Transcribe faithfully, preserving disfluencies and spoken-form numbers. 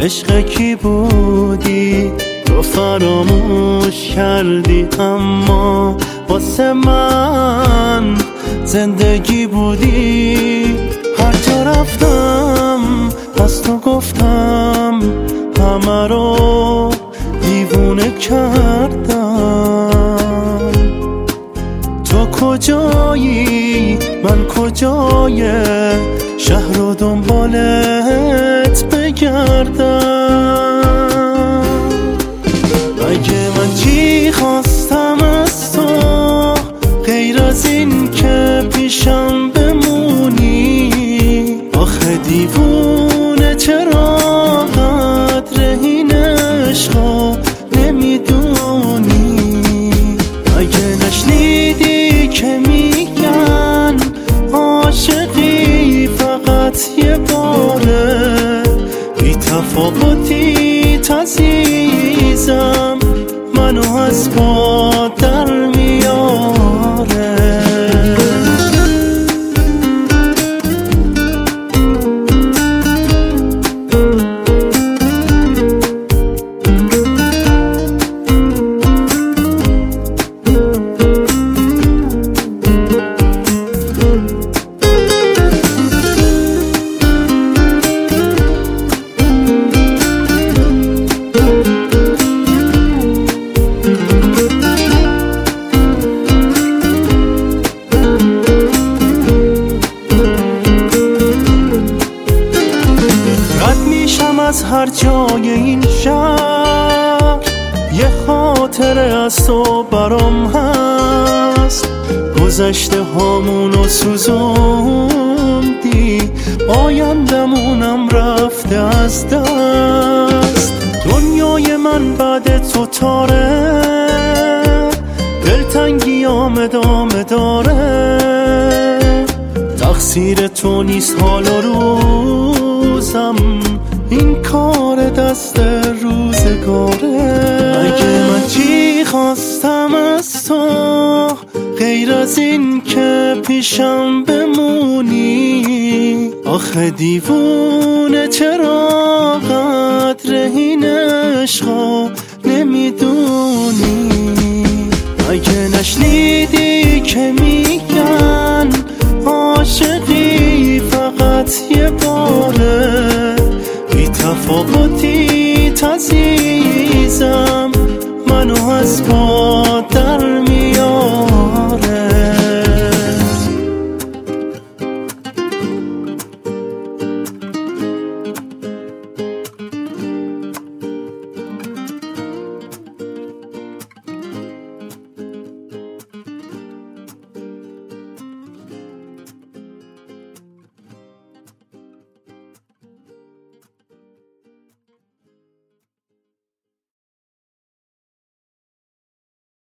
عشق کی بودی؟ تو فراموش کردی اما واسه من زندگی بودی. هر جا رفتم از تو گفتم، همه رو دیوونه کردم. تو کجایی من کجای شهر رو دنبالت بگردم؟ مگه من چی خواستم از تو غیر از این که پیشم بمونی؟ آخه دیوونه چرا قدر این عشقو نمیدونی؟ مگه نشنیدی که میگن عاشقی فقط یه باره؟ بی تفاوتی عزیزم منو از پا در میاره. از هر جای این شهر یه خاطره از تو برام هست. گذشته هامونو سوزوندی، آیندمونم رفته از دست. دنیای من بعد تو تاره، دلتنگیام ادامه داره. تقصیر تو نیست حال و روزم، این کار دست روزگاره. اگه من چی خواستم از تو غیر از این که پیشم بمونی؟ آخه دیوونه چرا قدر این عشقو نمیدونی؟ اگه نشنیدی که میگن عاشقی فقط یه باره؟ بی تفاوتی عزیزم منو از پا